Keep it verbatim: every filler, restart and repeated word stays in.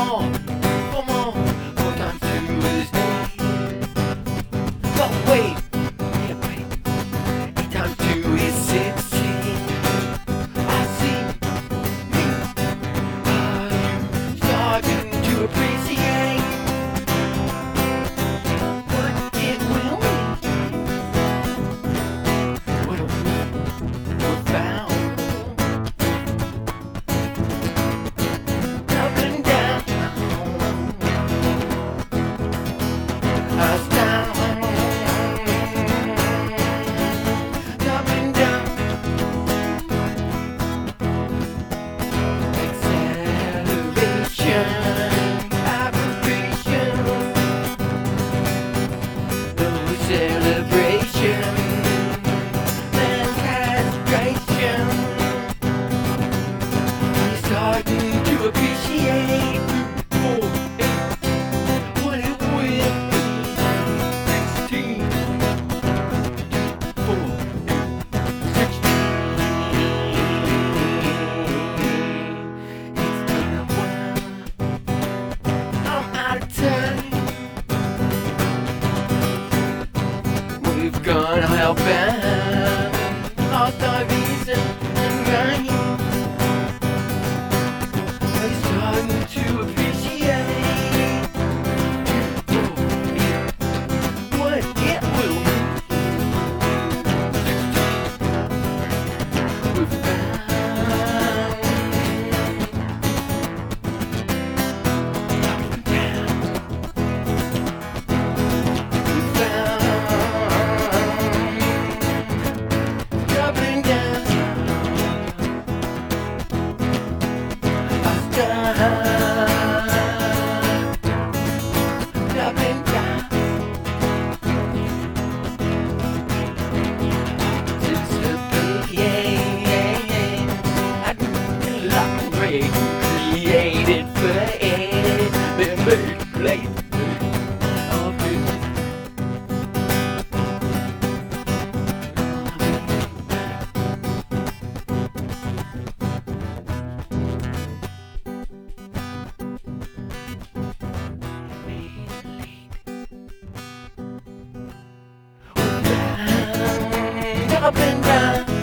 more, for more, four times two is eight. But wait, yeah, wait, eight times two is sixteen. I see me. Are you starting to appreciate what it will mean? What a profound. Up and down, us down, up and down. Acceleration, aberration, no celebration, man's castration. He's starting to appreciate oh, eh, what it will be. Sixteen, four, sixteen. It's been a while. I'm out of time. We've gone hellbound, lost our reason and mind. I'm starting to appreciate what it will mean. We've found We've found up and down. Us down, up and down. Anticipating, elaborate, created, created, been made, played. All good. Up and down.